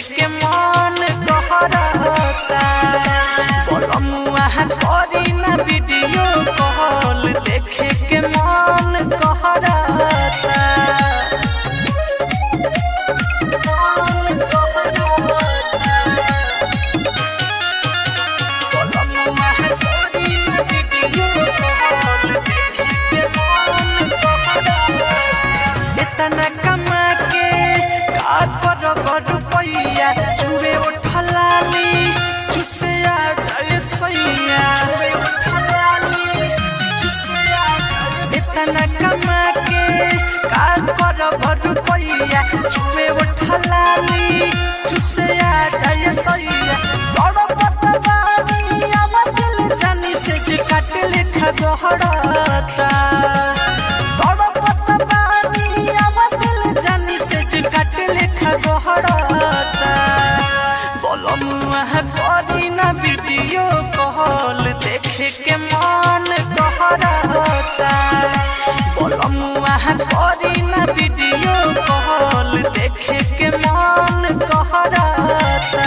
के मन कहरता बलमुआ करी ना वीडियो कॉल देखे के मन कहरता इतना कमा के का कर रुपैया चुवे उठलाली चुसे आ गए सैया चुवे उठलाली चुसे आ गए इतना कमा के का कर रुपैया चुवे उठलाली चुसे आ गए सैया बड़ पतवानी अब दिल जानी से काट लिखा दोहराता वीडियो कॉल देखे के मन कहरता बलमुआ करी ना वीडियो कॉल देखे के मन कहरता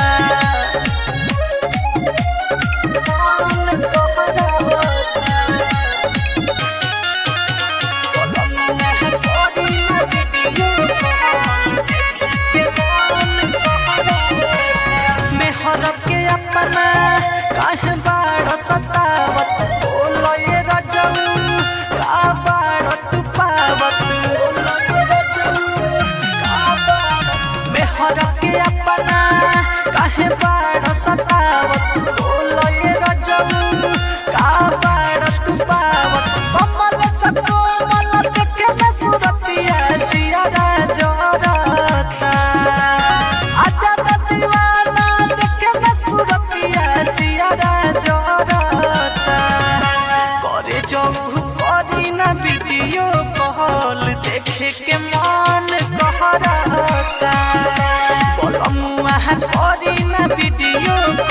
अपना काहे बाड़ सतावत बोलो ये रजऊ का बाड़ तू पावत बोलो ये रजऊ का बाड़ मेहर के अपना काहे बाड़ सतावत बोलो ये रजऊ का बाड़ तू पावत कमल सब कोमल देखे न सुरतिया जिया जरता आजा दीवाना देखे न सुरतिया जिया जरता करे जाऊ करी ना वीडियो कॉल देखे के मन कहरता बलमुआ करी ना वीडियो